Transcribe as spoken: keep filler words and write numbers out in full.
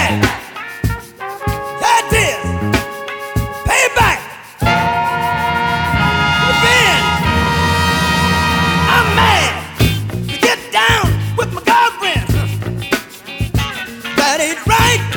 Payback. That is. Payback. Revenge. I'm mad to get down with my girlfriend. That ain't right.